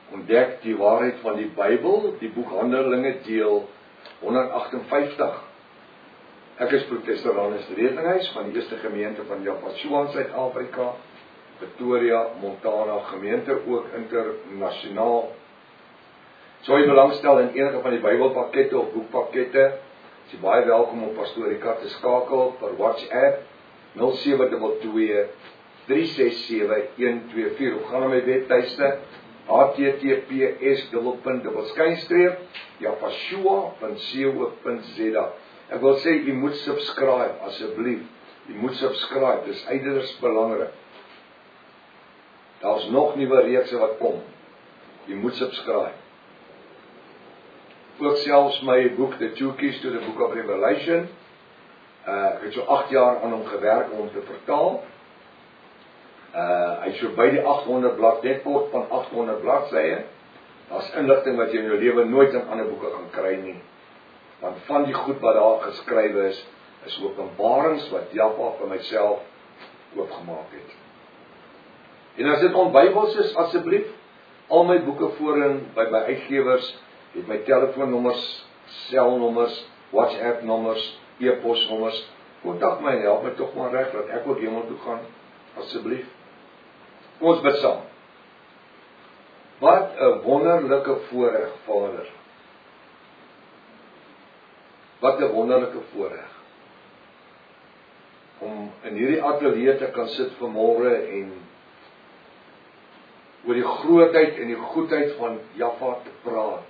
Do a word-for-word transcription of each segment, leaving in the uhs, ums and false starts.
ontdek die waarheid van die Bybel, die boek Handelinge deel honderdagtenvyftig. Ek is Professor Ranus Redinghuis van die eerste gemeente van Japasua in Suid-Afrika, Pretoria, Montana, gemeente ook internasionaal. So jy belangstel in enige van die Bybelpakkette of boekpakkette, is jy baie welkom om Pastoor Ricard te skakel per WhatsApp nul sewe twee twee, drie ses sewe, een twee vier. Of gaan na my webtuiste h t t p s dubbelpunt dubbelskynstreep japasua punt co punt z a. Ek wil sê, jy moet subscribe, asseblief. Jy moet subscribe, dis uiters belangrik. Daar is nog nuwe reekse wat kom. Jy moet subscribe. Ook selfs my boek, The Two Keys to the Book of Revelation. Uh, ek het so acht jaar aan hom gewerk om te vertaal. Uh, hy is so by die achthonderd blad, net kort van achthonderd bladsye. Daar is inligting wat jy in jou lewe nooit in ander boeke gaan kry nie. Want van die goed wat daar geskrywe is, is openbarings wat Japa vir myself oopgemaak het. En as dit onbybels is, asseblief, al my boeke voorin by my uitgewers, het my telefoonnommers, selnommers, WhatsApp-nommers, e-posnommers, kontak my en help my tog maar reg, dat ek ook hemel toe gaan, asseblief. Kom ons bid saam. Wat 'n wonderlike voorreg, Vader. Wat 'n wonderlike voorreg om in hierdie ateljee te kan sit vanmôre en oor die grootheid en die goedheid van Jahwe te praat.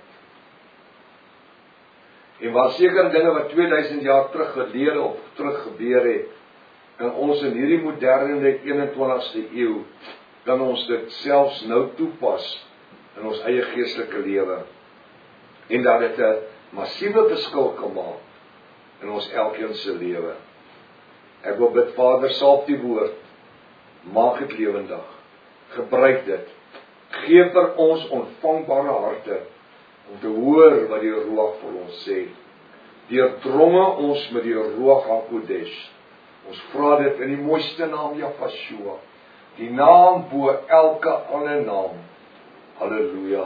En waar seker dinge wat tweeduisend jaar terug gelede of terug gebeur het, en ons in hierdie moderne eenentwintigste eeu, kan ons dit selfs nou toepas in ons eie geestelike lewe. En dat dit 'n massiewe verskil kan maak in ons elkeen se lewe. Ek wil bid, Vader, salf die woord, maak dit lewendig, gebruik dit, gee vir ons ontvangbare harte, om te hoor wat die Ruach vir ons sê. Deurdronge ons met die Ruach HaKodesh. Ons vra dit in die mooiste naam Japasua, die naam bo elke ander naam. Halleluja.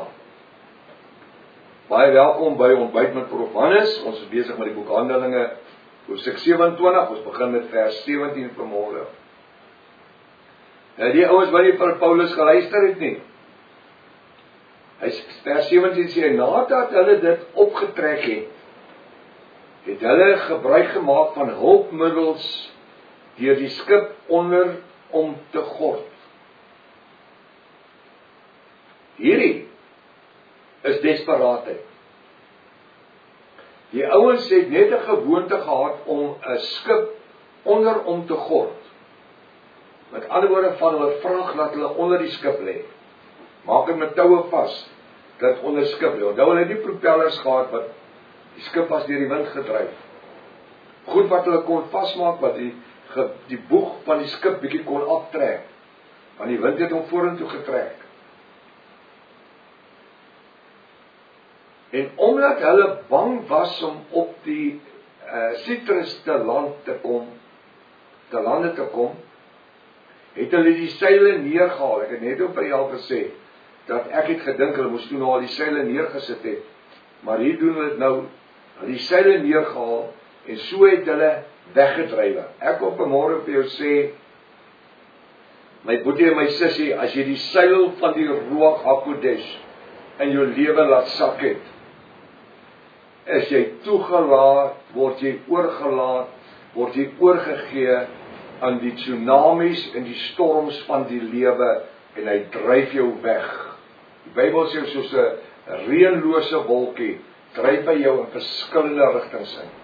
Baie welkom by Ontbyt met Prof Hannes. Ons is besig met die boek Handelinge, hoofstuk sewenentwintig. Ons begin met vers sewentien vanmôre. Nou die ouens wat nie vir Paulus geluister het nie. Hy vers sewentien sê, nadat hulle dit opgetrek het, het hulle gebruik gemaak van hulpmiddels deur die skip onder om te gord. Hierdie is desperaatheid. Die ouens het net 'n gewoonte gehad om 'n skip onder om te gord. Met ander woorde, van hulle vrag laat hulle onder die skip lê. Maak dit met toue vas, dat onder skip lê. Onthou hulle het nie propellers gehad wat die skip was deur die wind gedryf. Goed wat hulle kon vasmaak, wat die, die boeg van die skip bietjie kon aftrek, want die wind het hom vorentoe getrek. En omdat hulle bang was om op die uh, Sitrus te land te kom, te lande te kom, het hulle die seile neergehaal. Ek het net op by jou gesê, dat ek het gedink, hulle moes toen al die seile neergesit het, maar hier doen hulle het nou, die seile neergehaal, en so het hulle weggedrywe. Ek wil vanmôre vir jou sê, my boetie en my sussie, as jy die seil van die Ruach HaKodesh in jou lewe laat sak het, is jy toegelaat, word jy oorgelaat, word jy oorgegee aan die tsunamies en die storms van die lewe, en hy dryf jou weg. Die Bybel sê soos 'n reënlose wolkie, dryf hy jou in verskillende rigtings in.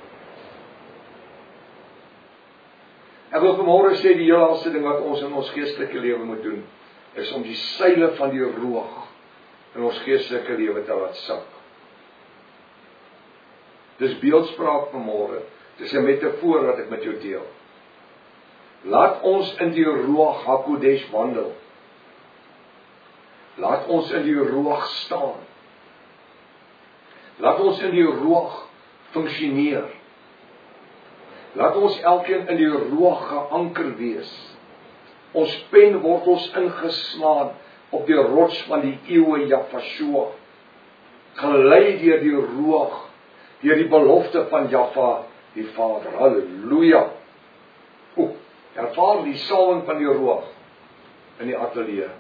Ek wil vanmôre sê, die heel laaste ding wat ons in ons geestelike lewe moet doen, is om die seile van die Ruach in ons geestelike lewe te laat sak. Dis beeldspraak vanmôre, dis 'n metafoor wat ek met jou deel. Laat ons in die Ruach HaKodesh wandel. Laat ons in die Ruach staan. Laat ons in die Ruach funksioneer. Laat ons elkeen in die Ruach geanker wees. Ons pen word ons ingeslaan op die rots van die eeue Jafashua, gelei deur die Ruach, deur die belofte van Jaffa, die Vader. Halleluja. O, ervaar die salwing van die Ruach in die ateljee.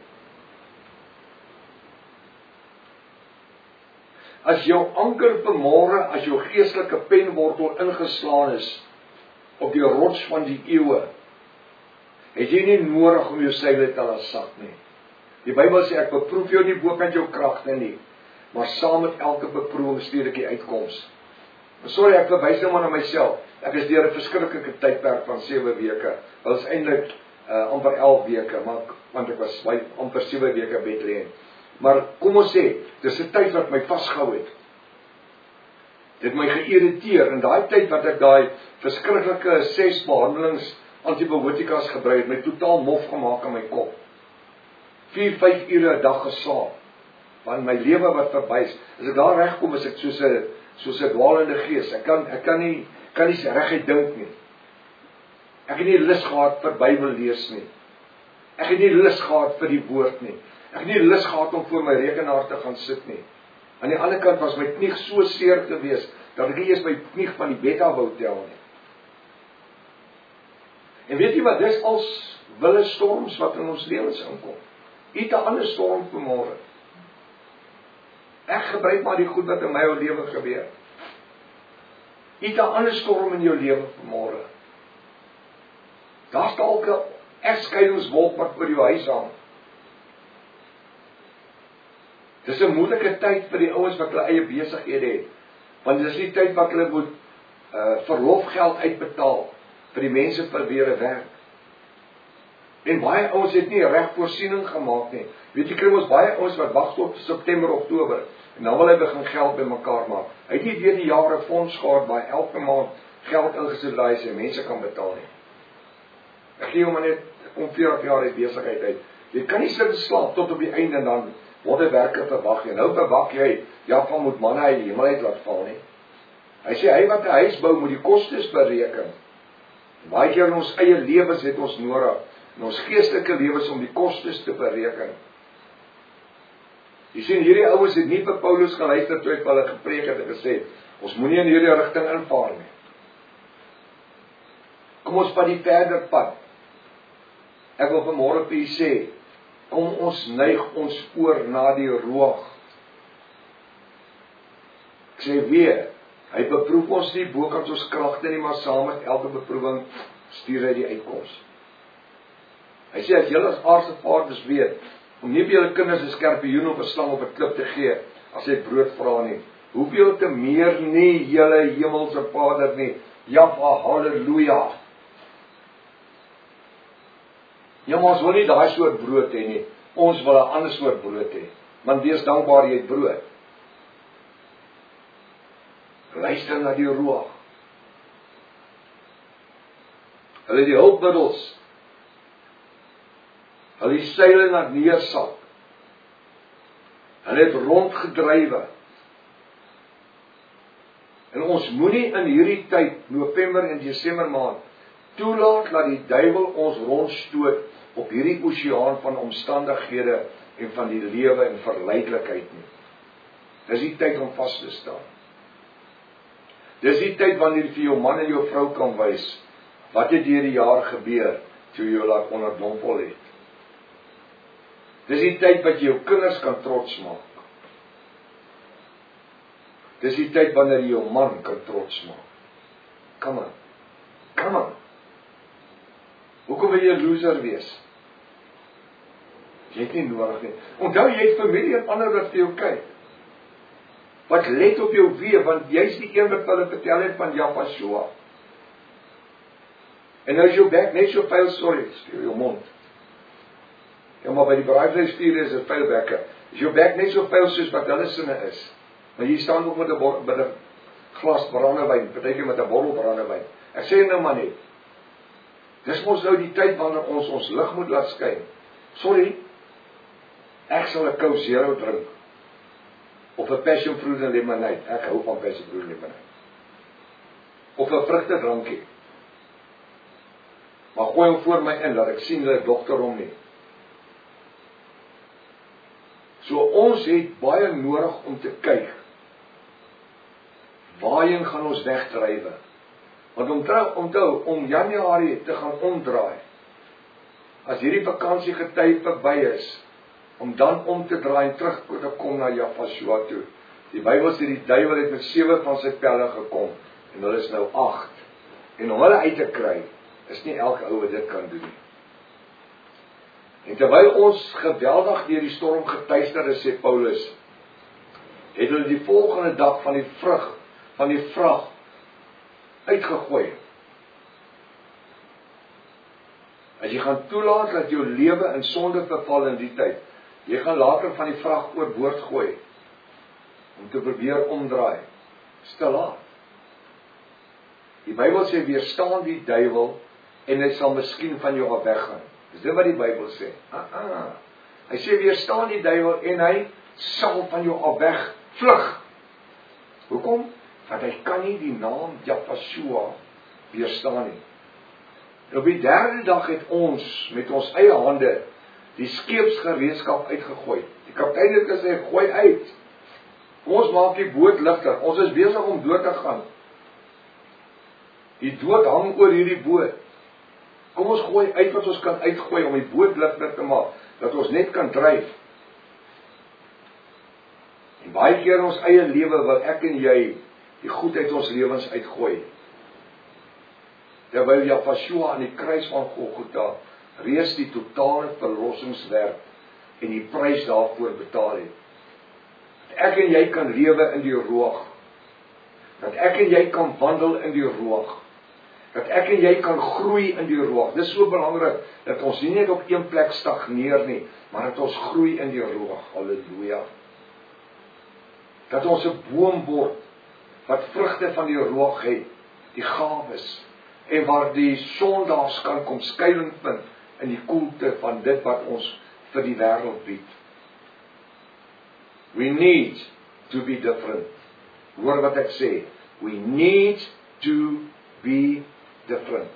As jou anker vanmôre, as jou geestelike penwortel ingeslaan is op die rots van die eeue, het jy nie nodig om jou seile te laat sak nie. Die Bybel sê, ek beproef jou nie bokant jou kragte nie, maar saam met elke beproewing stuur ek die uitkoms. Sorry, ek verwys nou maar na myself. Ek is deur 'n verskriklike tydperk van sewe weke. Dit was eintlik uh, amper elf weke, maar want ek was by amper sewe weke Bethlehem. Maar kom ons sê, dis 'n tyd wat my vasgehou het. Dit my geïrriteer, in daai tyd wat ek daai verskriklike ses behandelings antibiotikas gebruik het, my totaal mof gemaak in my kop. vier, vyf ure 'n dag geslaap, want my lewe wat verby is. As ek daar regkom, is ek soos 'n soos 'n dwaalende gees. Ek kan ek kan nie kan nie reguit dink nie. Ek het nie lus gehad vir Bybel lees nie. Ek het nie lus gehad vir die woord nie. Ek het nie lus gehad om voor my rekenaar te gaan sit nie. Aan die ander kant was my knie so seer gewees dat ek nie eens my knie van die bed af wou tel nie. En weet jy wat, dis als wille storms wat in ons lewens inkom. Iets 'n ander storm vanmôre. Ek gebruik maar die goed wat in my ou lewe gebeur. Iets 'n ander storm in jou lewe vanmôre. Daar's dalk 'n egskeidingswolk wat oor jou huis hang. Dis 'n moeilike tyd vir die ouens wat hulle eie besighede het. Want dis die tyd wat hulle moet uh, verlofgeld uitbetaal vir die mense vir wie hulle werk. En baie ouens het nie reg voorsiening gemaak nie. Weet jy, kry ons baie ouens wat wag tot September, Oktober en dan wil hy begin geld bymekaar maak. Hy het nie weer die jare fonds gehad waar elke maand geld ingesit daai se mense kan betaal nie. Ek gee hom maar net om veertig jaar uit besigheid uit. Jy kan nie sit slaap tot op die einde en dan word 'n werker verwag en nou verwag jy ja van moet manne hy die hemel uit laat val nie. Hy sê hy wat 'n huis bou moet die kostes bereken. Baie keer in ons eie lewens het ons nodig, in ons geestelike lewens om die kostes te bereken. Jy sien, hierdie ouens het nie vir Paulus geluister toe hy hulle gepreek het en gesê, ons moenie in hierdie rigting invaar nie. Kom ons vat die verder pad. Ek wil vanmôre vir u sê, kom ons neig ons oor na die Ruach. Ek sê weer, hy beproef ons nie bokant ons kragte nie, maar saam met elke beproewing stuur hy die uitkoms. Hy sê, as julle as aardse vaders weet, om nie by julle kinders 'n skorpioen of 'n slang op 'n klip te gee, as hy brood vra nie, hoeveel te meer nie julle hemelse Vader nie. Ja, halleluja. Ja, maar ons wil nie daai soort brood hê nie. Ons wil 'n ander soort brood hê. Want wees dankbaar jy het brood. Luister na die Ruach. Hulle die hulpmiddels. Hulle die seile laat neersak. Hulle het rondgedrywe. En ons moenie in hierdie tyd, November en Desember maand, toelaat dat die duiwel ons rondstoot op hierdie oseaan van omstandighede en van die lewe en verleidelikheid nie. Dis die tyd om vas te staan. Dis die tyd wanneer jy vir jou man en jou vrou kan wys wat het deur die jaar gebeur toe jy laat onderdompel het. Dis die tyd wat jy jou kinders kan trots maak. Dis die tyd wanneer jy jou man kan trots maak. Come on. Come on. Hoekom wil jy 'n loser wees? Jy het nie nodig nie. Onthou jy het familie en ander wat vir jou kyk. Wat let op jou wee, want jy's die een wat hulle vertel het van Jafashua. En nou is jou bek net so vuil, sorry, stuur jou mond. Ja, maar by die braaivleisvuur is 'n vuil bekke. Is jou bek net so vuil soos wat hulle sinne is. Maar jy staan ook met 'n met 'n glas brandewyn, partykeer met 'n bottel brandewyn. Ek sê nou maar net. Dis mos nou die tyd wanneer ons ons lig moet laat skyn. Sorry. Ek sal 'n Coke Zero drink. Of 'n passion fruit en lemonade. Ek hou van passion fruit en lemonade. Of 'n vrugtedrankie. Maar gooi hom voor my in, dat ek sien dat die dokter hom nie. So ons het baie nodig om te kyk, waarheen gaan ons wegdrywe? Want om, om, te, om Januarie te gaan omdraai, as hierdie vakansiegetyd verby is, om dan om te draai en terug te kom na Jafashua toe. Die Bybel sê die duiwel het met sewe van sy pelle gekom, en hulle is nou agt. En om hulle uit te kry, is nie elke ou wat dit kan doen nie. En terwyl ons geweldig deur die storm getuister is, sê Paulus, het hulle die volgende dag van die vrug, van die vrag uitgegooi. As jy gaan toelaat dat jou lewe in sonde verval in die tyd, jy gaan later van die vrag oorboord gooi, om te probeer omdraai. Dis te laat. Die Bybel sê, weerstaan die duiwel, en hy sal miskien van jou af weggaan. Dis dit wat die Bybel sê. Ah, ah. Hy sê, weerstaan die duiwel, en hy sal van jou af weg vlug. Hoekom? Want hy kan nie die naam Jafashua weerstaan nie. En op die derde dag het ons, met ons eie hande, die skeepsgereedskap uitgegooi. Die kaptein het gesê, gooi uit. Ons maak die boot ligter. Ons is besig om dood te gaan. Die dood hang oor hierdie boot. Kom ons gooi uit wat ons kan uitgooi om die boot ligter te maak, dat ons net kan dryf. En baie keer in ons eie lewe wil ek en jy die goedheid ons lewens uitgooi. Terwyl Jafashua aan die kruis van Golgotha reeds die totale verlossingswerk en die prys daarvoor betaal het. Dat ek en jy kan lewe in die roog. Dat ek en jy kan wandel in die roog. Dat ek en jy kan groei in die roog. Dit is so belangrik, dat ons nie net op een plek stagneer nie, maar dat ons groei in die roog. Halleluja. Dat ons 'n boom word, wat vrugte van die roog het, die gawes, en waar die sondaars kan kom skuiling vind, in die koelte van dit wat ons vir die wêreld bied. We need to be different. Hoor wat ek sê. We need to be different.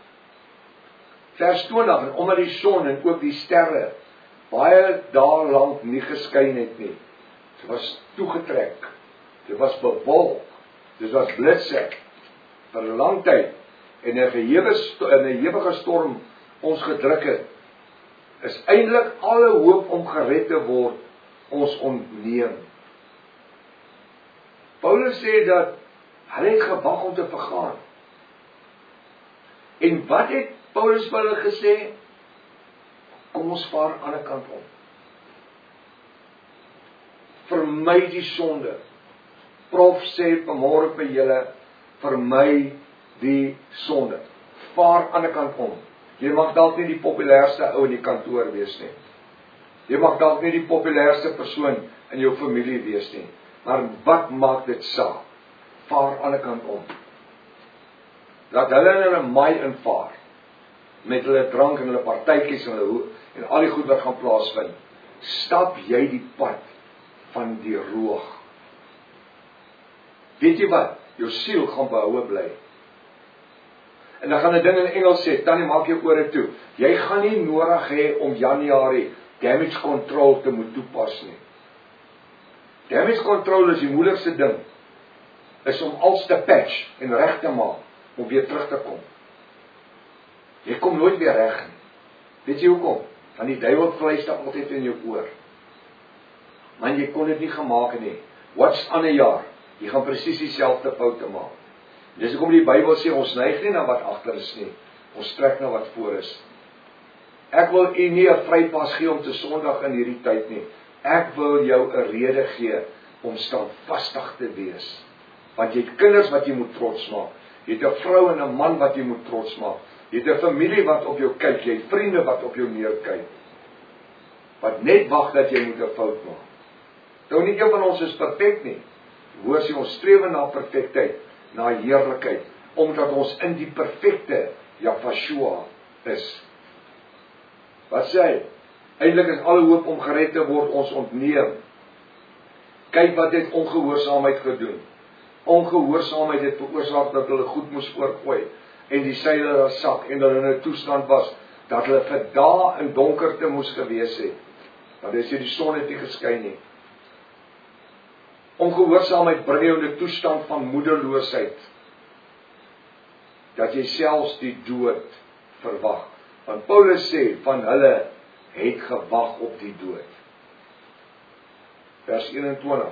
Vers twintig, en omdat die son en ook die sterre baie dae lank nie geskyn het nie. Dit was toegetrek. Dit was bewolk. Dit was blitse vir 'n lang tyd. En 'n ewige storm ons gedruk het, is eintlik alle hoop om gered te word ons ontneem. Paulus sê dat hulle het gewag om te vergaan. En wat het Paulus vir hulle gesê? Kom ons vaar aan die ander kant om. Vermy die sonde. Prof sê vanmôre vir julle, vermy die sonde. Vaar aan die ander kant om. Jy mag dalk nie die populairste ou in die kantoor wees nie. Jy mag dalk nie die populairste persoon in jou familie wees nie. Maar wat maak dit saak? Vaar aan die ander kant om. Laat hulle in hulle maai invaar. Met hulle drank en hulle partytjies en hulle en al die goed wat gaan plaasvind. Stap jy die pad van die roog. Weet jy wat? Jou siel gaan behoue bly. En dan gaan 'n ding in Engels sê, tannie maak jou ore toe. Jy gaan nie nodig hê om Januarie damage control te moet toepas nie. Damage control is die moeilikste ding. Is om alles te patch en reg te maak om weer terug te kom. Jy kom nooit weer reg nie. Weet jy hoekom? Want die duiwel fluister altyd in jou oor. Man, jy kon dit nie gemaak het nie. Wat's ander jaar? Jy gaan presies dieselfde foute maak. Dis hoekom die Bybel sê ons neig nie na wat agter is nie. Ons trek na wat voor is. Ek wil u nie 'n vrypas gee om te sondig in hierdie tyd nie. Ek wil jou 'n rede gee om standvastig te wees. Want jy het kinders wat jy moet trots maak. Jy het 'n vrou en 'n man wat jy moet trots maak. Jy het 'n familie wat op jou kyk. Jy het vriende wat op jou neerkyk. Wat net wag dat jy moet 'n fout maak. Nou nie een van ons is perfek nie. Hoor sy ons strewe na perfektheid, na heerlikheid, omdat ons in die perfekte Jafashua is. Wat sê hy? Eintlik is alle hoop om gered te word ons ontneem. Kyk wat het ongehoorsaamheid gedoen. Ongehoorsaamheid het veroorsaak dat hulle goed moes oorgooi en die seile daar sak en hulle in 'n toestand was dat hulle vir dae in donkerte moes gewees het. Want hy sê die son het nie geskyn nie. Ongehoorsaamheid bring jou in 'n toestand van moedeloosheid, dat jy selfs die dood verwag. Want Paulus sê, van hulle het gewag op die dood. Vers eenentwintig.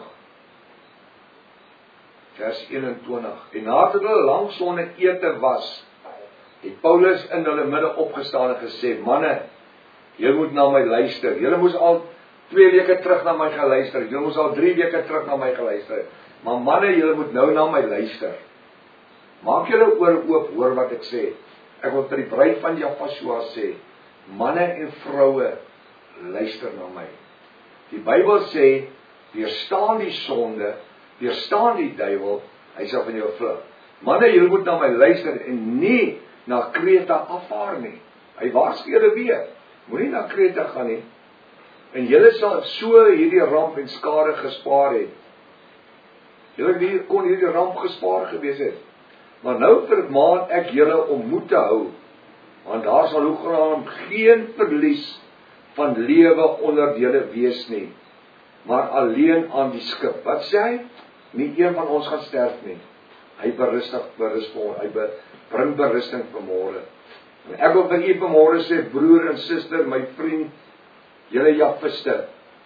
Vers eenentwintig. En nadat hulle lank sonder ete was, het Paulus in hulle midde opgestaan en gesê, manne, julle moet na my luister. Julle moes al twee weke terug na my geluister. Julle moes al drie weke terug na my geluister. Maar manne, julle moet nou na my luister. Maak julle oor oop, hoor wat ek sê. Ek wil vir die bruid van Jaffa sê, manne en vroue, luister na my. Die Bybel sê, weerstaan die sonde, weerstaan die duiwel, hy sal van jou vlug. Manne, julle moet na my luister en nie na Kreta afvaar nie. Hy waarsku julle weer, moenie na Kreta gaan nie. En julle sal so hierdie ramp en skade gespaar het. Julle kon hierdie ramp gespaar gewees het. Maar nou vermaan ek julle om moed te hou, want daar sal hoegenaamd geen verlies van lewe onder julle wees nie, maar alleen aan die skip. Wat sê hy? Nie een van ons gaan sterf nie. Hy berustig, berustig, hy bring berusting vanmôre. En ek wil vir u vanmôre sê, broer en suster, my vriend, julle Jaffiste,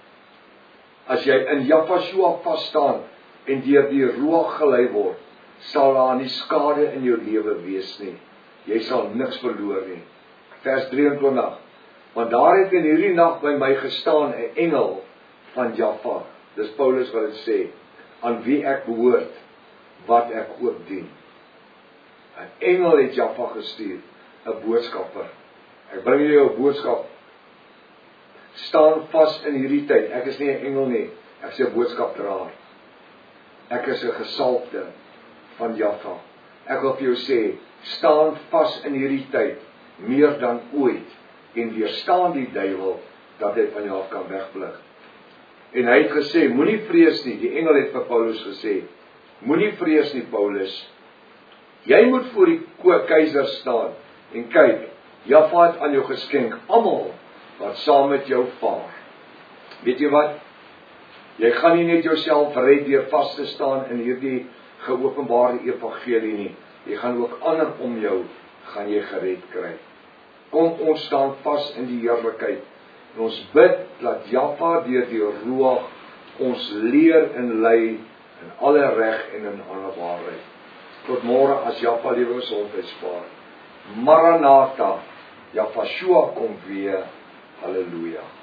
as jy in Jaffa vas staan en deur die Ruach gelei word, sal daar nie skade in jou lewe wees nie. Jy sal niks verloor nie. Vers drieëntwintig. Want daar het in hierdie nag by my gestaan 'n engel van Jaffa. Dis Paulus wat dit sê, aan wie ek behoort, wat ek ook dien. 'n Engel het Jaffa gestuur, 'n boodskapper. Ek bring jou 'n boodskap. Staan vas in hierdie tyd. Ek is nie 'n engel nie, ek is 'n boodskapdraer. Ek is 'n gesalfde van Jaffa. Ek wil vir jou sê, staan vas in hierdie tyd, meer dan ooit, en weerstaan die duiwel, dat hy van jou af kan wegvlug. En hy het gesê, moenie vrees nie, die engel het vir Paulus gesê, moenie vrees nie, Paulus, jy moet voor die keiser staan, en kyk, Jaffa het aan jou geskenk, almal wat saam met jou vaar. Weet jy wat? Jy gaan nie net jouself red deur vas te staan in hierdie geopenbaarde evangelie nie. Jy gaan ook ander om jou, gaan jy gered kry. Kom ons staan vas in die heerlikheid. En ons bid, dat Jaffa deur die Ruach ons leer en lei in alle reg en in alle waarheid. Tot môre as Jaffa lewe gesondheid spaar. Maranatha, Jaffa kom weer. Halleluja.